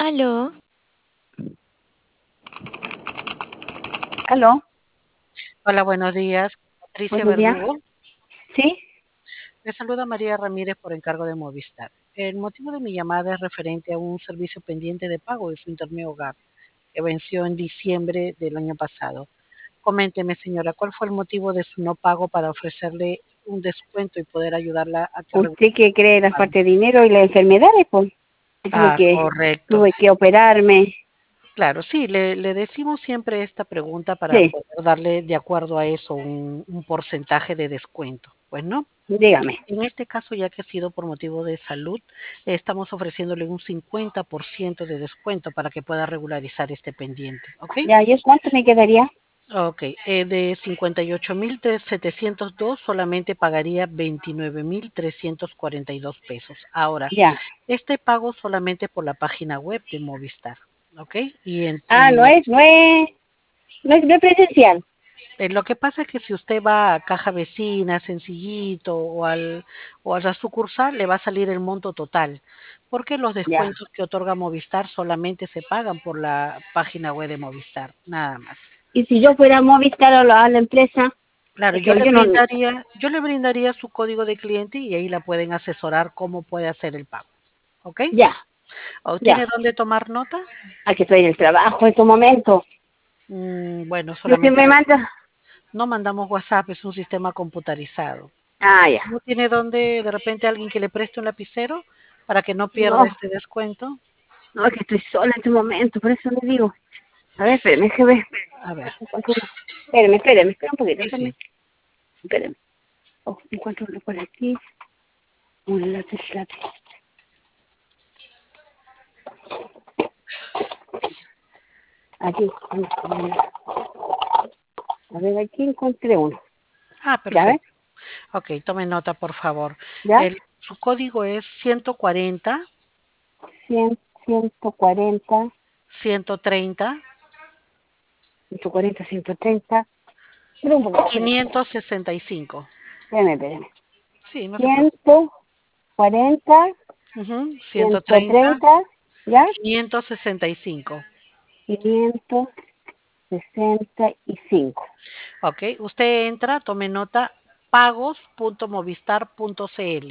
Aló, Aló, hola, buenos días. Patricia buenos días. Verdugo. Sí, Le saluda María Ramírez por encargo de Movistar. El motivo de mi llamada es referente a un servicio pendiente de pago de su internet hogar que venció en diciembre del año pasado. Coménteme, señora, ¿cuál fue el motivo de su no pago para ofrecerle un descuento y poder ayudarla a que usted regularice que cree en su las pago? partes de dinero y las enfermedades, pues tuve Ah, que, correcto. tuve que operarme. Claro, sí, le decimos siempre esta pregunta para Sí, poder darle de acuerdo a eso un porcentaje de descuento. Pues no. dígame. En este caso, ya que ha sido por motivo de salud, estamos ofreciéndole un 50% de descuento para que pueda regularizar este pendiente, ¿ok? Ya, ¿y cuánto me quedaría? Ok, de 58.702 solamente pagaría 29.342 pesos. Ahora, Ya. este pago solamente por la página web de Movistar, ¿ok? Y, en, Ah, y no es presencial. Lo que pasa es que si usted va a caja vecina, sencillito, o a la sucursal, le va a salir el monto total, porque los Ya. descuentos que otorga Movistar solamente se pagan por la página web de Movistar, nada más. Y si yo fuera a Movistar a la empresa, Claro, es que yo no, yo le brindaría su código de cliente y ahí la pueden asesorar cómo puede hacer el pago, ¿ok? ya, ¿O ya. tiene dónde tomar nota? Aquí estoy en el trabajo en estos momentos. Bueno, Y usted solamente me manda. no mandamos WhatsApp, es un sistema computarizado. Ah, ya. ¿No tiene dónde de repente alguien que le preste un lapicero para que no pierda No, este descuento? no, es que estoy sola en este momento, por eso le digo. A ver, espéreme, que ver. A ver, Encuentro uno. Espéreme un poquito, sí, sí. espéreme. Oh, encuentro uno por aquí. Un lápiz. Aquí. A ver, aquí encontré uno. Ah, ¿Ya ves? perfecto. Ok, tome nota, por favor. ¿Ya? Su código es 140 100, 140, 130 140, 130. Espera un poco, espera. 565. Espérame. Sí, no se preocupe. 140, 130 130, ¿ya? 565. 565. Ok, usted entra, tome nota, pagos.movistar.cl.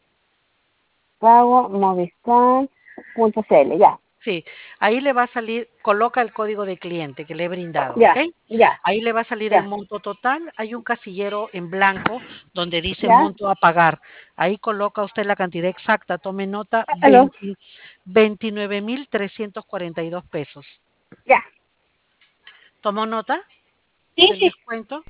Pago Movistar.cl, ya. Sí, ahí le va a salir, coloca el código de cliente que le he brindado, ¿ok? Ya, ya, Ahí le va a salir el ya, monto total. Hay un casillero en blanco donde dice ya. monto a pagar. Ahí coloca usted la cantidad exacta. Tome nota, Aló, 29.342 pesos. ya. ¿Tomó nota Sí, del sí. descuento?